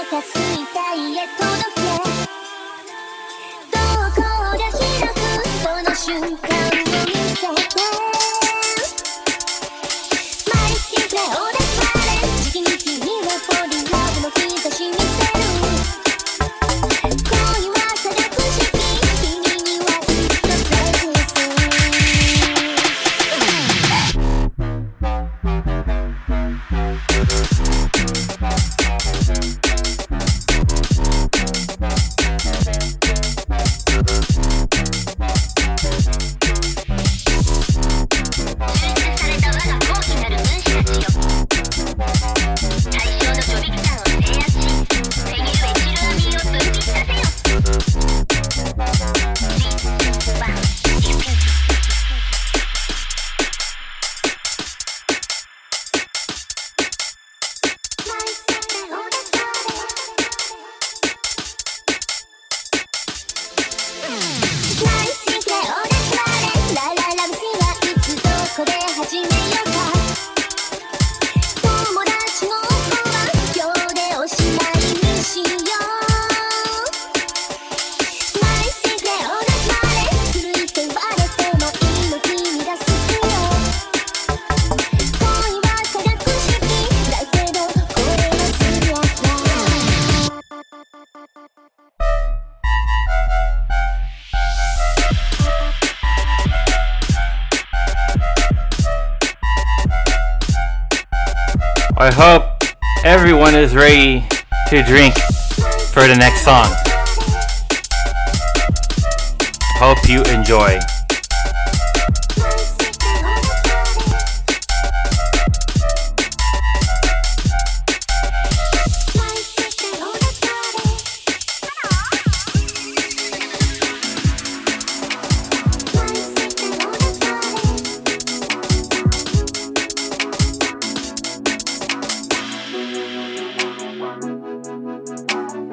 かすいたいへ届け瞳孔が開くその瞬間を見せて My secret all the time 時期に君は fall in love の兆し見せる恋は科学式君にはきっとプレゼンス始めようか友達の子は今日でおしまいにしよう My secret all the time ずるいって言われてもいいの君が好きよ恋は科学式だけどこれはシリアスだ I hope everyone is ready to drink for the next song. Hope you enjoy.